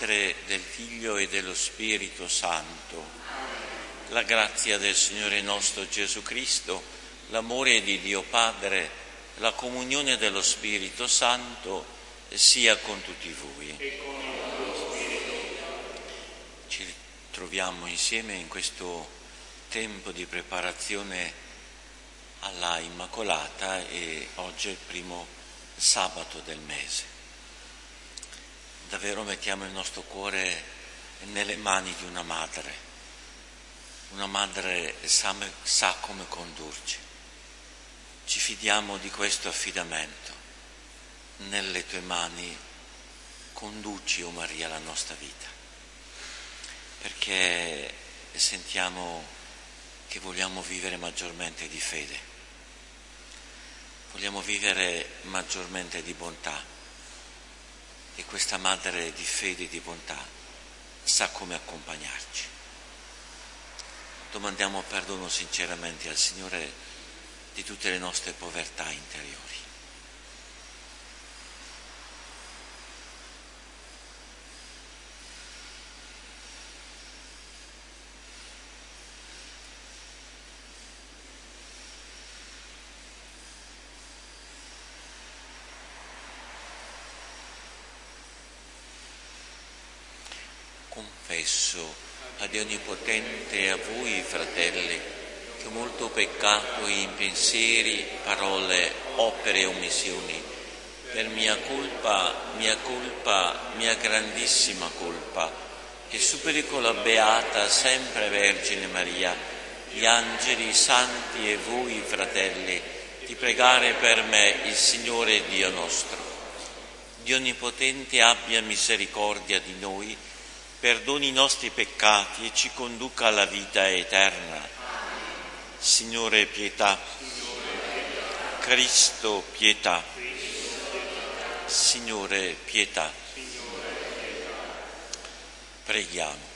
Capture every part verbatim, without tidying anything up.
Padre, del Figlio e dello Spirito Santo. La grazia del Signore nostro Gesù Cristo, l'amore di Dio Padre, la comunione dello Spirito Santo sia con tutti voi. Ci troviamo insieme in questo tempo di preparazione alla Immacolata e oggi è il primo sabato del mese. Davvero mettiamo il nostro cuore nelle mani di una madre. Una madre sa, sa come condurci. Ci fidiamo di questo affidamento. Nelle tue mani conduci, o Maria, la nostra vita. Perché sentiamo che vogliamo vivere maggiormente di fede. Vogliamo vivere maggiormente di bontà. E questa madre di fede e di bontà sa come accompagnarci. Domandiamo perdono sinceramente al Signore di tutte le nostre povertà interiori. Confesso a Dio Onnipotente e a voi, fratelli, che ho molto peccato in pensieri, parole, opere e omissioni. Per mia colpa, mia colpa, mia grandissima colpa, che superi con la beata sempre Vergine Maria, gli angeli, i santi e voi, fratelli, di pregare per me il Signore Dio nostro. Dio Onnipotente abbia misericordia di noi, perdoni i nostri peccati e ci conduca alla vita eterna. Signore, pietà. Cristo, pietà. Signore, pietà. Preghiamo.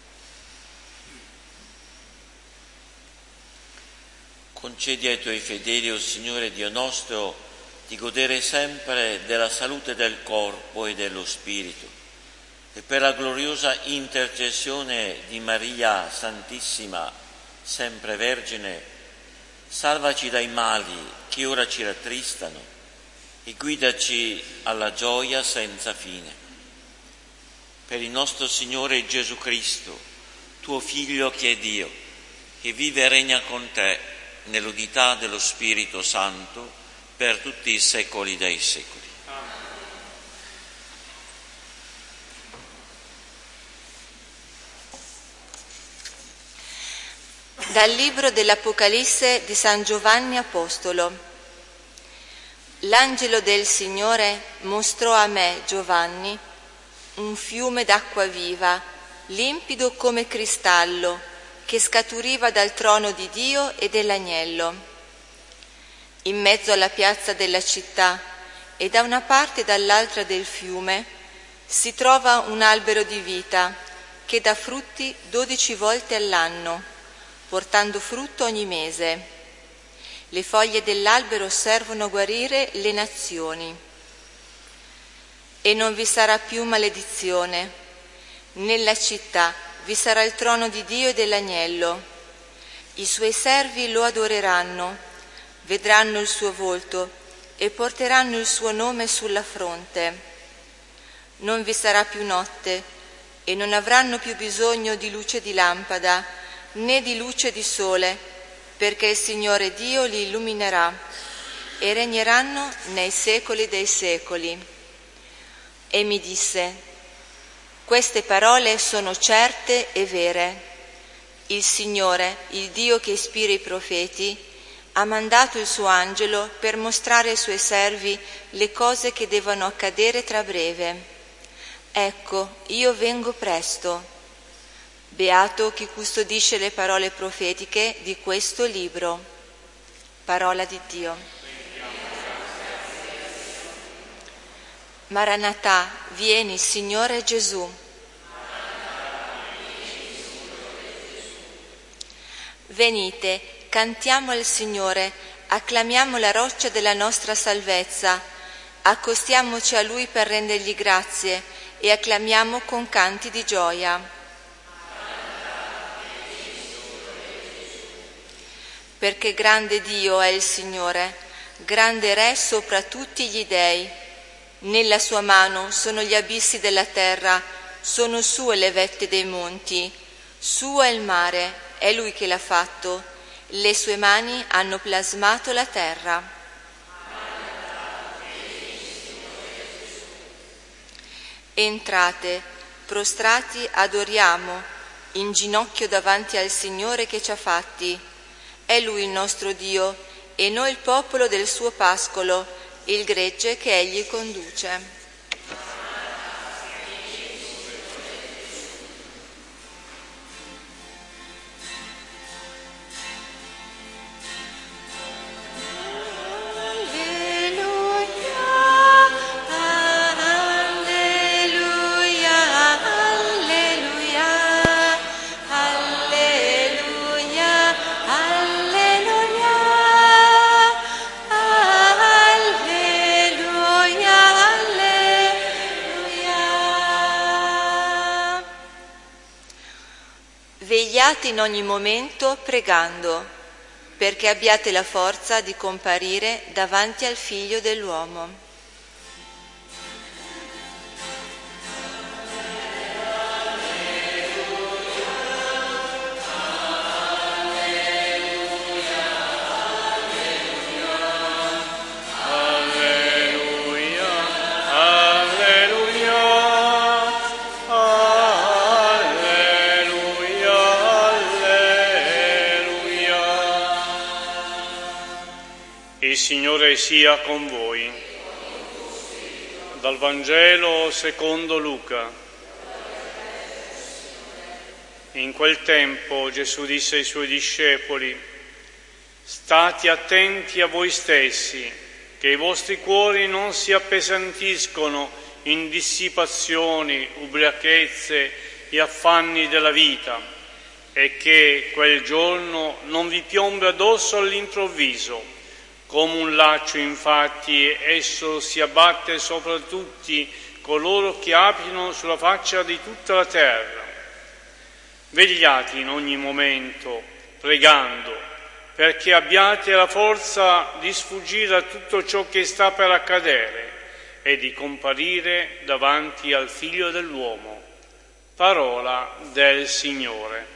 Concedi ai tuoi fedeli, o Signore Dio nostro, di godere sempre della salute del corpo e dello spirito, e per la gloriosa intercessione di Maria Santissima, sempre Vergine, salvaci dai mali che ora ci rattristano e guidaci alla gioia senza fine. Per il nostro Signore Gesù Cristo, tuo Figlio che è Dio, che vive e regna con te nell'unità dello Spirito Santo per tutti i secoli dei secoli. Dal libro dell'Apocalisse di San Giovanni Apostolo. L'angelo del Signore mostrò a me, Giovanni, un fiume d'acqua viva, limpido come cristallo, che scaturiva dal trono di Dio e dell'agnello. In mezzo alla piazza della città e da una parte e dall'altra del fiume si trova un albero di vita che dà frutti dodici volte all'anno, portando frutto ogni mese. Le foglie dell'albero servono a guarire le nazioni. E non vi sarà più maledizione. Nella città vi sarà il trono di Dio e dell'agnello. I suoi servi lo adoreranno, vedranno il suo volto e porteranno il suo nome sulla fronte. Non vi sarà più notte e non avranno più bisogno di luce di lampada né di luce di sole, perché il Signore Dio li illuminerà e regneranno nei secoli dei secoli. E mi disse: queste parole sono certe e vere. Il Signore, il Dio che ispira i profeti, ha mandato il suo angelo per mostrare ai suoi servi le cose che devono accadere tra breve. Ecco, io vengo presto. Beato chi custodisce le parole profetiche di questo libro. Parola di Dio. Maranatà, vieni, Signore Gesù. Venite, cantiamo al Signore, acclamiamo la roccia della nostra salvezza, accostiamoci a Lui per rendergli grazie e acclamiamo con canti di gioia. Perché grande Dio è il Signore, grande Re sopra tutti gli dei. Nella sua mano sono gli abissi della terra, sono sue le vette dei monti. Suo è il mare, è Lui che l'ha fatto, le sue mani hanno plasmato la terra. Entrate, prostrati adoriamo, in ginocchio davanti al Signore che ci ha fatti. È Lui il nostro Dio e noi il popolo del suo pascolo, il gregge che Egli conduce. Vegliate in ogni momento pregando, perché abbiate la forza di comparire davanti al Figlio dell'uomo. Il Signore sia con voi. Dal Vangelo secondo Luca. In quel tempo Gesù disse ai Suoi discepoli: state attenti a voi stessi, che i vostri cuori non si appesantiscono in dissipazioni, ubriachezze e affanni della vita, e che quel giorno non vi piombi addosso all'improvviso. Come un laccio, infatti, esso si abbatte sopra tutti coloro che abitano sulla faccia di tutta la terra. Vegliate in ogni momento, pregando, perché abbiate la forza di sfuggire a tutto ciò che sta per accadere e di comparire davanti al Figlio dell'uomo. Parola del Signore.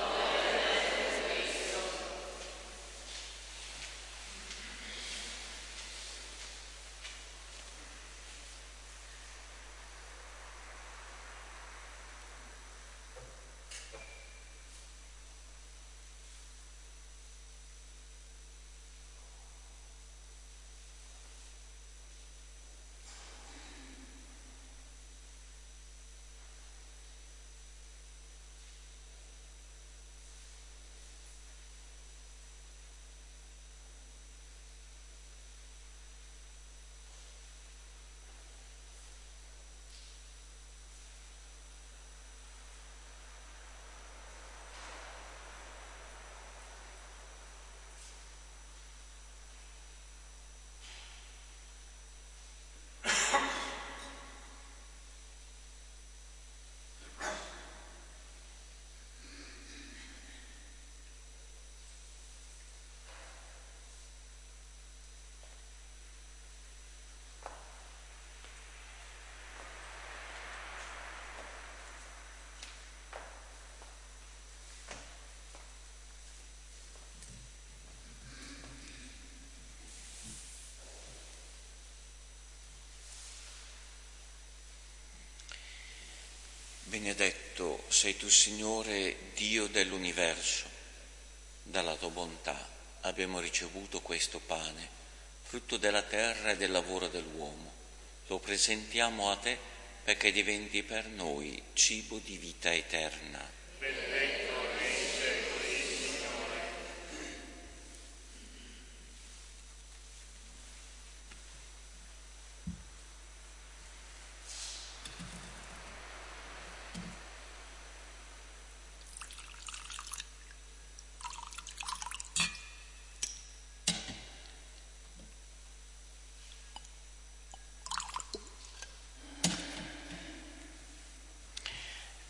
Benedetto sei tu, Signore, Dio dell'universo. Dalla tua bontà abbiamo ricevuto questo pane, frutto della terra e del lavoro dell'uomo. Lo presentiamo a te perché diventi per noi cibo di vita eterna. Benedetto nei secoli, Signore.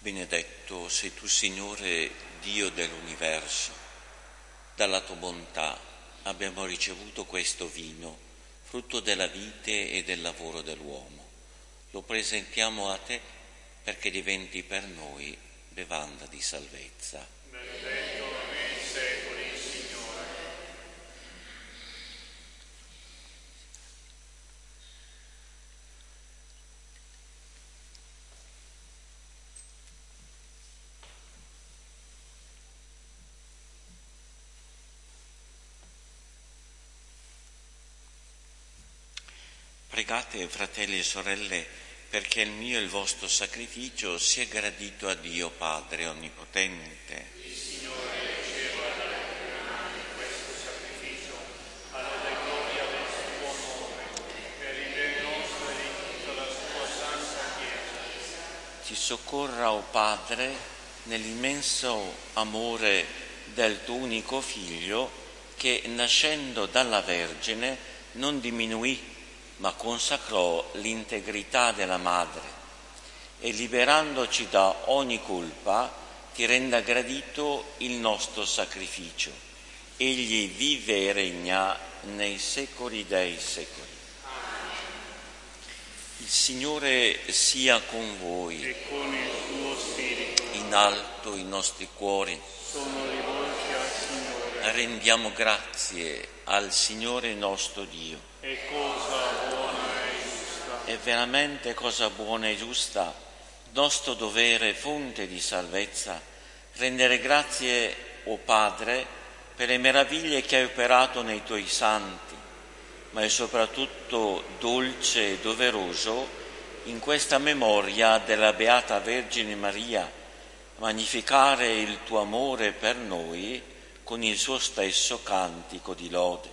Benedetto sei tu, Signore, Dio dell'universo. Dalla tua bontà abbiamo ricevuto questo vino, frutto della vite e del lavoro dell'uomo. Lo presentiamo a te perché diventi per noi bevanda di salvezza. Benedetto nei secoli, Signore. Pregate, fratelli e sorelle, perché il mio e il vostro sacrificio sia gradito a Dio Padre Onnipotente. Il Signore riceva dalle tue mani questo sacrificio alla gloria del suo nome, per il bene nostro e di tutta la sua santa Chiesa. Ti soccorra, o Padre, nell'immenso amore del tuo unico Figlio, che nascendo dalla Vergine non diminuì, ma consacrò l'integrità della madre e, liberandoci da ogni colpa, ti renda gradito il nostro sacrificio. Egli vive e regna nei secoli dei secoli. Il Signore sia con voi. E con il tuo spirito. In alto i nostri cuori. Sono rivolti al Signore. Rendiamo grazie al Signore nostro Dio. È cosa buona e giusta. È veramente cosa buona e giusta, nostro dovere, fonte di salvezza, rendere grazie, o Padre, per le meraviglie che hai operato nei tuoi santi, ma è soprattutto dolce e doveroso in questa memoria della Beata Vergine Maria magnificare il tuo amore per noi con il suo stesso cantico di lode.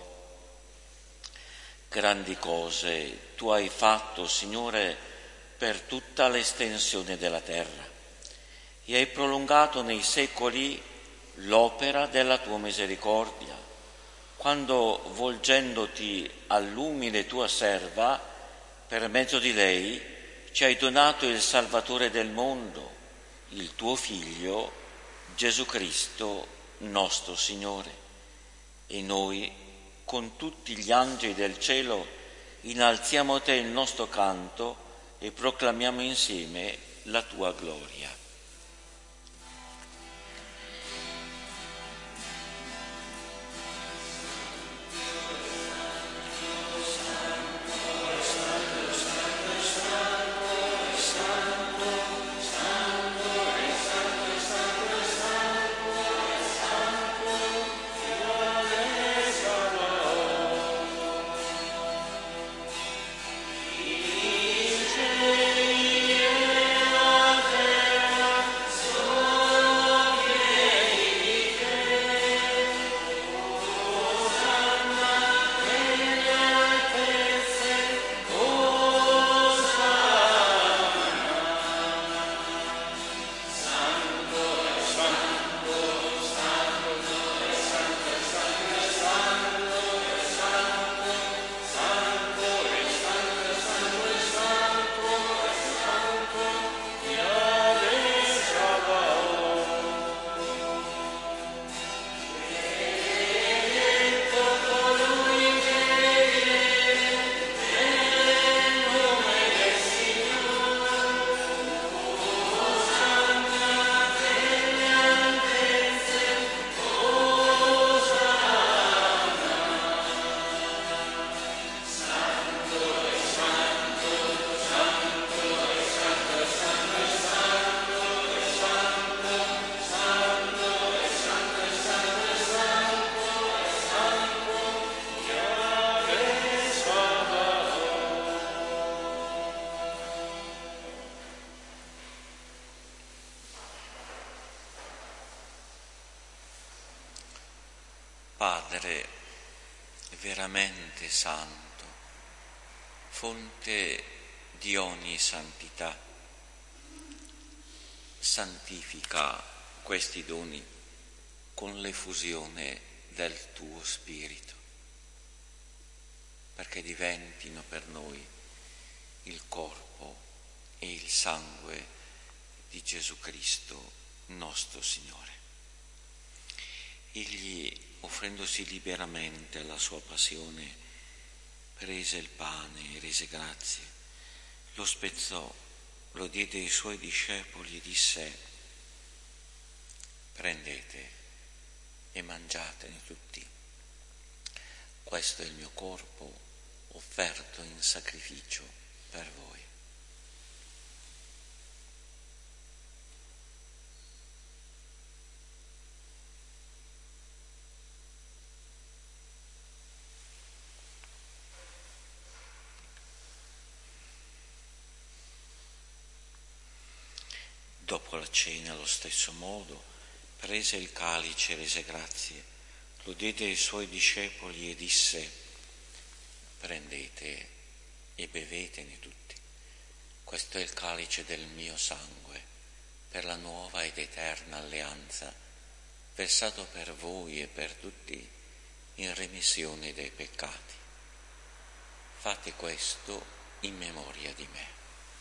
Grandi cose tu hai fatto, Signore, per tutta l'estensione della terra e hai prolungato nei secoli l'opera della tua misericordia, quando, volgendoti all'umile tua serva, per mezzo di lei ci hai donato il Salvatore del mondo, il tuo Figlio, Gesù Cristo, nostro Signore. E noi, con tutti gli angeli del cielo, innalziamo a te il nostro canto e proclamiamo insieme la tua gloria. Padre veramente santo, fonte di ogni santità, santifica questi doni con l'effusione del tuo Spirito, perché diventino per noi il corpo e il sangue di Gesù Cristo, nostro Signore. Egli, offrendosi liberamente alla sua passione, prese il pane e rese grazie, lo spezzò, lo diede ai suoi discepoli e disse: prendete e mangiatene tutti. Questo è il mio corpo offerto in sacrificio per voi. Dopo la cena, allo stesso modo, prese il calice e rese grazie, lo diede ai suoi discepoli e disse: prendete e bevetene tutti. Questo è il calice del mio sangue, per la nuova ed eterna alleanza, versato per voi e per tutti in remissione dei peccati. Fate questo in memoria di me.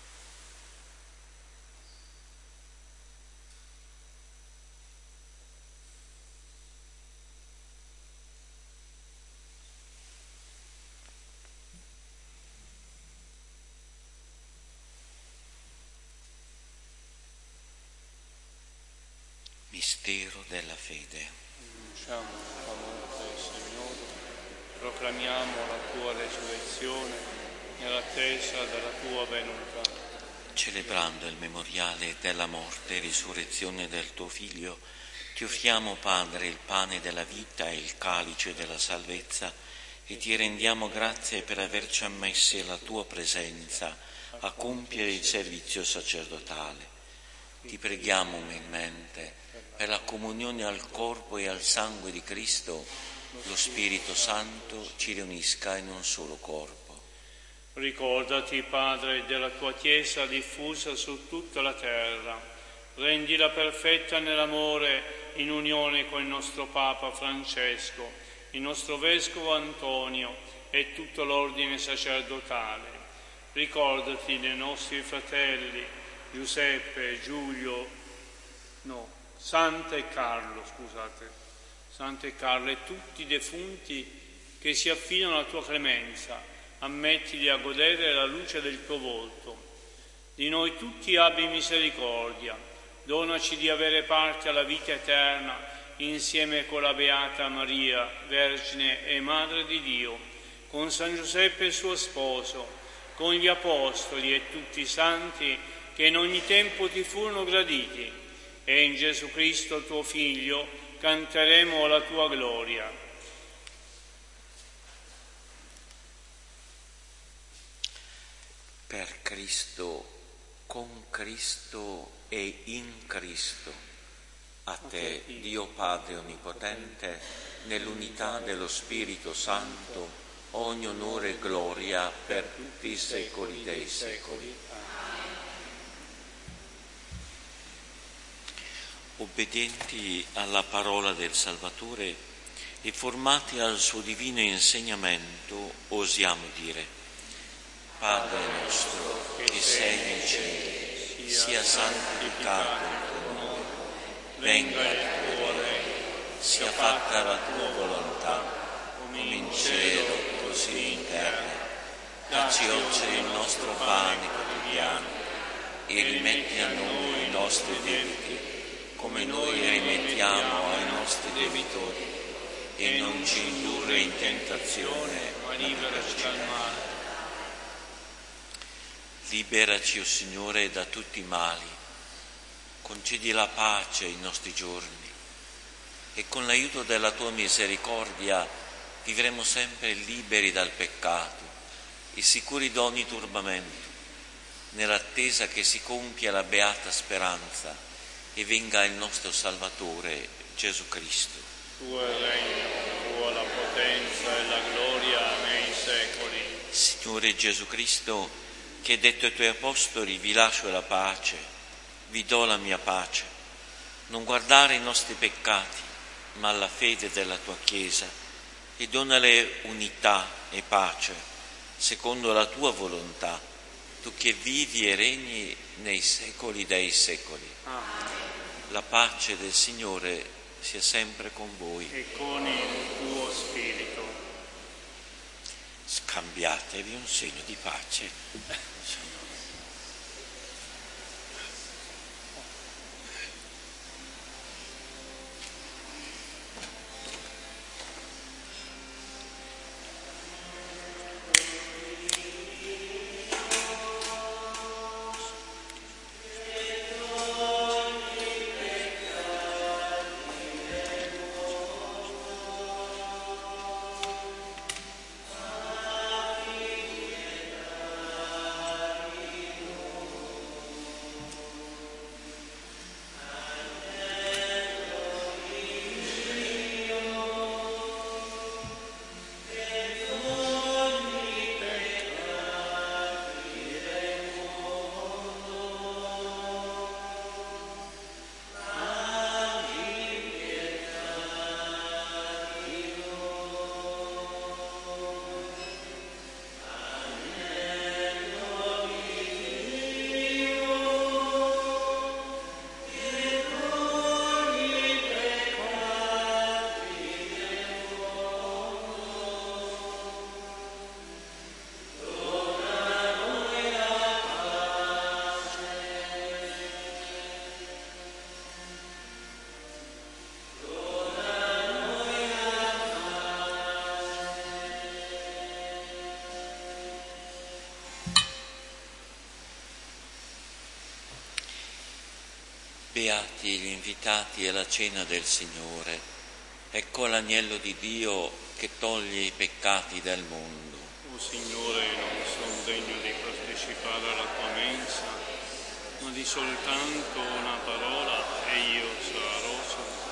Mistero della fede. Annunciamo la morte del Signore, proclamiamo la tua resurrezione nell'attesa della tua venuta. Celebrando il memoriale della morte e risurrezione del tuo Figlio, ti offriamo, Padre, il pane della vita e il calice della salvezza e ti rendiamo grazie per averci ammessi alla tua presenza a compiere il servizio sacerdotale. Ti preghiamo umilmente per la comunione al corpo e al sangue di Cristo, lo Spirito Santo ci riunisca in un solo corpo. Ricordati, Padre, della tua Chiesa diffusa su tutta la terra. Rendila perfetta nell'amore in unione con il nostro Papa Francesco, il nostro Vescovo Antonio e tutto l'ordine sacerdotale. Ricordati dei nostri fratelli Giuseppe, Giulio, no, Santa e Carlo, scusate, Santa e Carlo e tutti i defunti che si affidano alla tua clemenza, ammettili a godere la luce del tuo volto. Di noi tutti abbi misericordia, donaci di avere parte alla vita eterna insieme con la Beata Maria, Vergine e Madre di Dio, con San Giuseppe suo sposo, con gli Apostoli e tutti i santi che in ogni tempo ti furono graditi, e in Gesù Cristo tuo Figlio canteremo la tua gloria. Per Cristo, con Cristo e in Cristo, a te, Dio Padre Onnipotente, nell'unità dello Spirito Santo, ogni onore e gloria per tutti i secoli dei secoli. Obbedienti alla parola del Salvatore e formati al suo divino insegnamento, osiamo dire: Padre nostro che sei nei cieli, sia santificato il tuo nome, venga il tuo regno, sia fatta la tua volontà, come in cielo così in terra. Dacci oggi il nostro pane quotidiano e rimetti a noi i nostri debiti, come noi rimettiamo ai nostri debitori, e non ci indurre in tentazione, ma liberaci dal male. Liberaci, o Signore, da tutti i mali, concedi la pace ai nostri giorni, e con l'aiuto della tua misericordia vivremo sempre liberi dal peccato e sicuri da ogni turbamento, nell'attesa che si compia la beata speranza e venga il nostro Salvatore Gesù Cristo. Tuo è il regno, tua la potenza e la gloria nei secoli. Signore Gesù Cristo, che hai detto ai tuoi apostoli: vi lascio la pace, vi do la mia pace, non guardare i nostri peccati, ma la fede della tua Chiesa, e donale unità e pace, secondo la tua volontà, tu che vivi e regni nei secoli dei secoli. Amen. La pace del Signore sia sempre con voi. E con il tuo spirito. Scambiatevi un segno di pace. Beati gli invitati alla cena del Signore. Ecco l'agnello di Dio che toglie i peccati del mondo. O Signore, non sono degno di partecipare alla tua mensa, ma di soltanto una parola e io sarò salvato.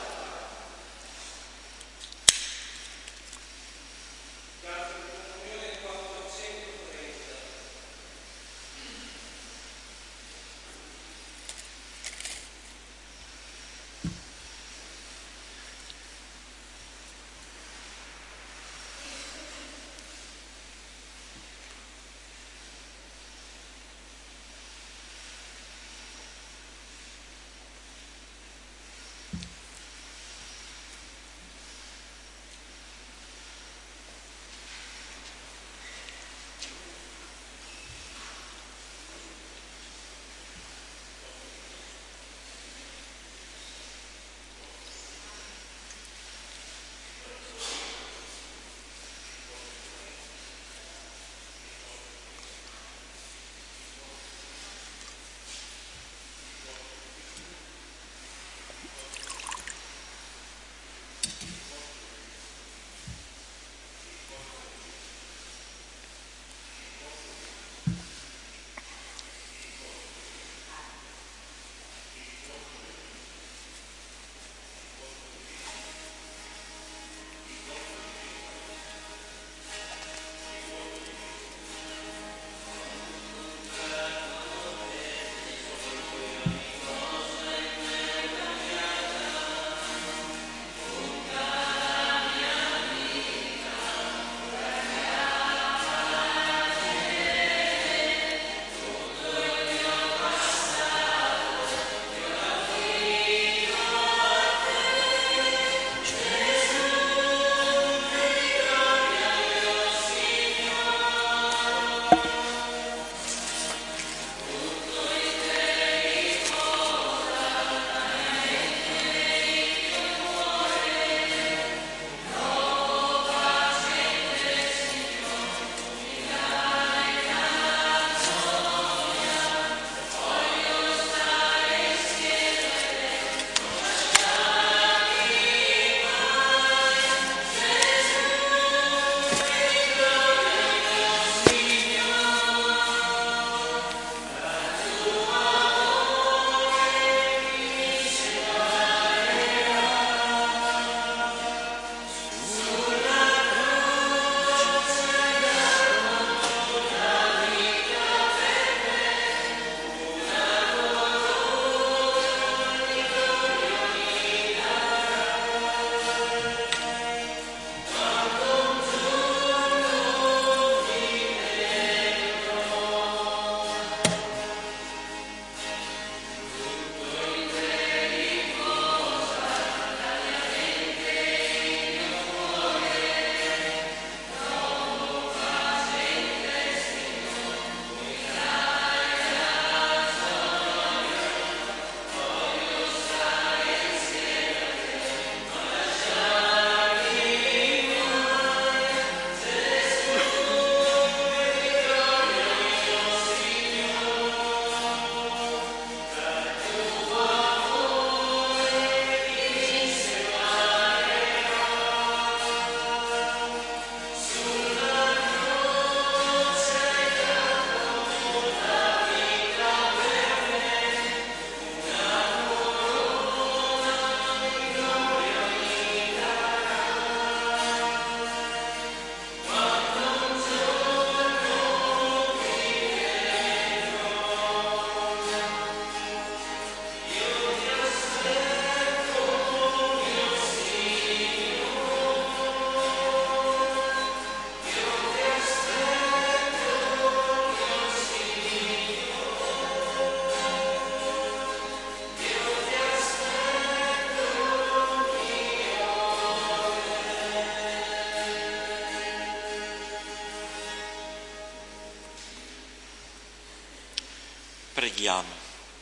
Preghiamo.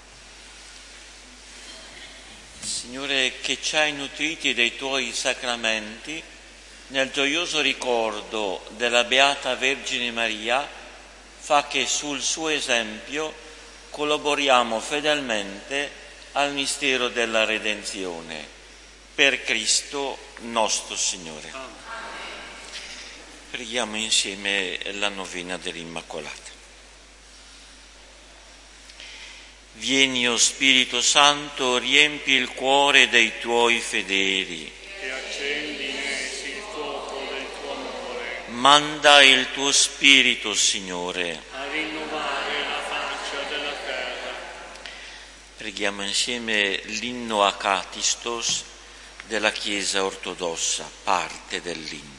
Signore, che ci hai nutriti dei tuoi sacramenti, nel gioioso ricordo della Beata Vergine Maria, fa che sul suo esempio collaboriamo fedelmente al mistero della redenzione. Per Cristo nostro Signore. Amen. Preghiamo insieme la novena dell'Immacolata. Vieni, o Spirito Santo, riempi il cuore dei tuoi fedeli e accendi in essi il fuoco del tuo amore. Manda il tuo Spirito, Signore, a rinnovare la faccia della terra. Preghiamo insieme l'inno Acatistos della Chiesa ortodossa, parte dell'inno.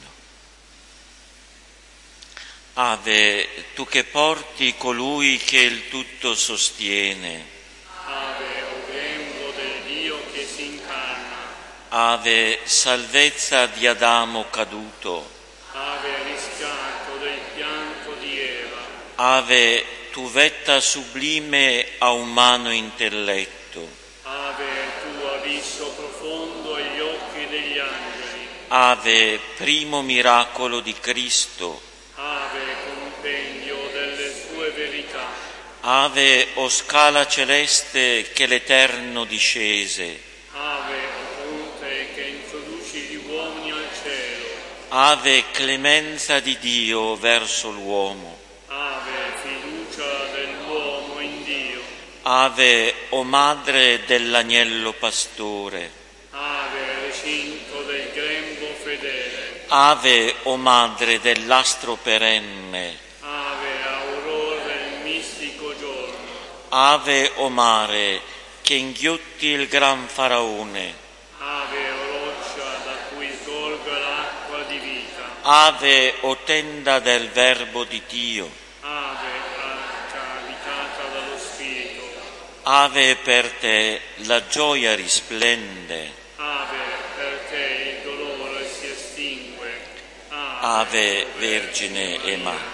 Ave, tu che porti colui che il tutto sostiene. Ave, o grembo del Dio che si incarna. Ave, salvezza di Adamo caduto. Ave, riscatto del pianto di Eva. Ave, tu vetta sublime a umano intelletto. Ave, tu abisso profondo agli occhi degli angeli. Ave, primo miracolo di Cristo. Ave, compendio delle sue verità. Ave, o scala celeste che l'Eterno discese. Ave, o ponte che introduci gli uomini al cielo. Ave, clemenza di Dio verso l'uomo. Ave, fiducia dell'uomo in Dio. Ave, o madre dell'agnello pastore. Ave, recinto del grembo fedele. Ave, o madre dell'astro perenne. Ave, aurora del mistico giorno. Ave, o mare che inghiotti il gran faraone. Ave, o roccia da cui sgorga l'acqua di vita. Ave, o tenda del Verbo di Dio. Ave, arca abitata dallo Spirito. Ave, per te la gioia risplende. Ave, per te il dolore si estingue. Ave, Vergine e Madre.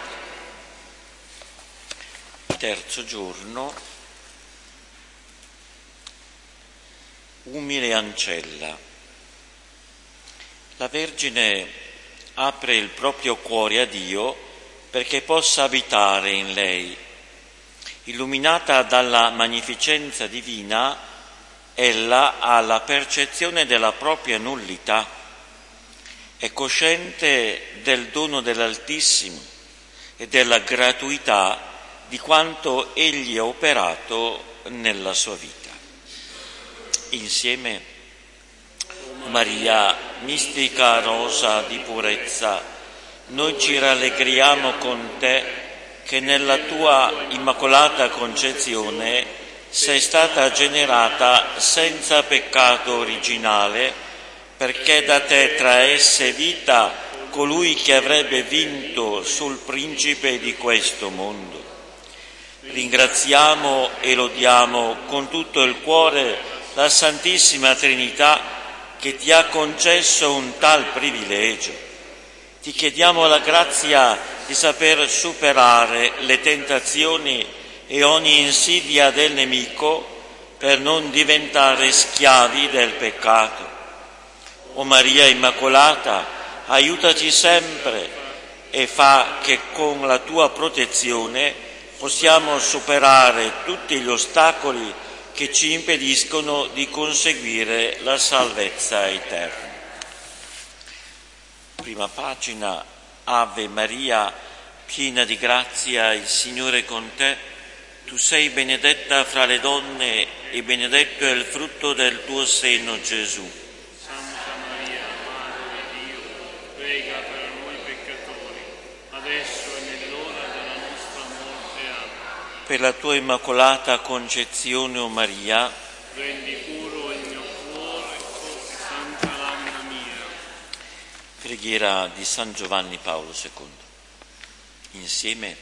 Terzo giorno, umile ancella. La Vergine apre il proprio cuore a Dio perché possa abitare in lei. Illuminata dalla magnificenza divina, ella ha la percezione della propria nullità. È cosciente del dono dell'Altissimo e della gratuità di quanto Egli ha operato nella sua vita. Insieme, Maria, mistica rosa di purezza, noi ci rallegriamo con te che nella tua immacolata concezione sei stata generata senza peccato originale, perché da te traesse vita colui che avrebbe vinto sul principe di questo mondo. Ringraziamo e lodiamo con tutto il cuore la Santissima Trinità che ti ha concesso un tal privilegio. Ti chiediamo la grazia di saper superare le tentazioni e ogni insidia del nemico per non diventare schiavi del peccato. O Maria Immacolata, aiutaci sempre e fa che con la tua protezione possiamo superare tutti gli ostacoli che ci impediscono di conseguire la salvezza eterna. Prima pagina, Ave Maria, piena di grazia, il Signore è con te. Tu sei benedetta fra le donne e benedetto è il frutto del tuo seno, Gesù. Prega per noi peccatori, adesso e nell'ora della nostra morte. Amen. Per la tua immacolata concezione, o Maria, rendi puro il mio cuore, o santa l'anima mia. Preghiera di San Giovanni Paolo secondo. Insieme,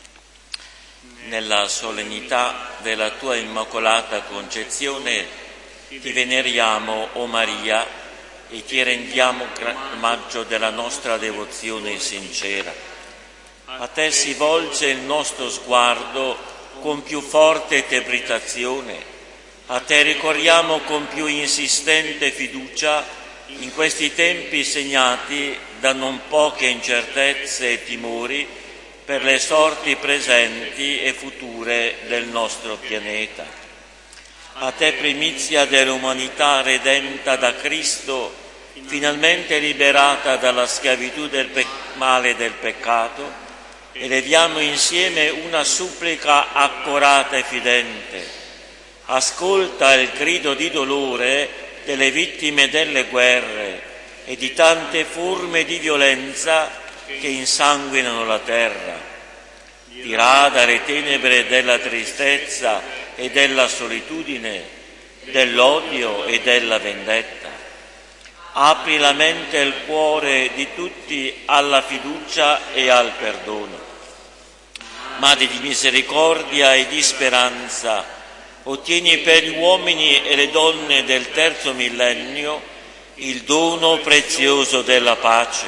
nella solennità della tua immacolata concezione, ti veneriamo, o Maria, e ti rendiamo omaggio della nostra devozione sincera. A te si volge il nostro sguardo, con più forte trepidazione, a te ricorriamo con più insistente fiducia in questi tempi segnati da non poche incertezze e timori per le sorti presenti e future del nostro pianeta. A te, primizia dell'umanità redenta da Cristo, finalmente liberata dalla schiavitù del pe- male del peccato, eleviamo insieme una supplica accorata e fidente. Ascolta il grido di dolore delle vittime delle guerre e di tante forme di violenza che insanguinano la terra. Dirada le tenebre della tristezza e della solitudine, dell'odio e della vendetta. Apri la mente e il cuore di tutti alla fiducia e al perdono. Madre di misericordia e di speranza, ottieni per gli uomini e le donne del terzo millennio il dono prezioso della pace.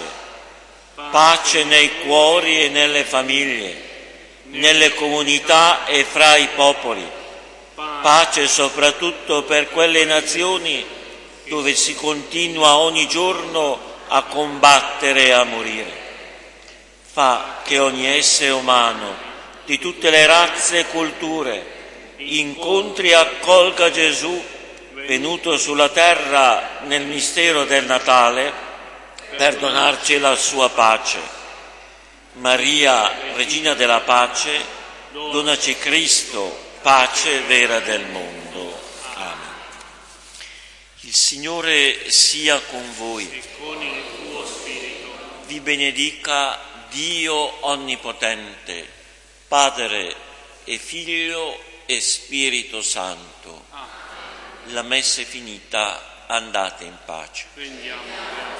Pace nei cuori e nelle famiglie, nelle comunità e fra i popoli. Pace soprattutto per quelle nazioni dove si continua ogni giorno a combattere e a morire. Fa che ogni essere umano di tutte le razze e culture incontri e accolga Gesù venuto sulla terra nel mistero del Natale per donarci la sua pace. Maria, Regina della Pace, donaci Cristo, pace vera del mondo. Amen. Il Signore sia con voi. E con il tuo spirito. Vi benedica Dio Onnipotente, Padre e Figlio e Spirito Santo. La messa è finita, andate in pace. Prendiamo.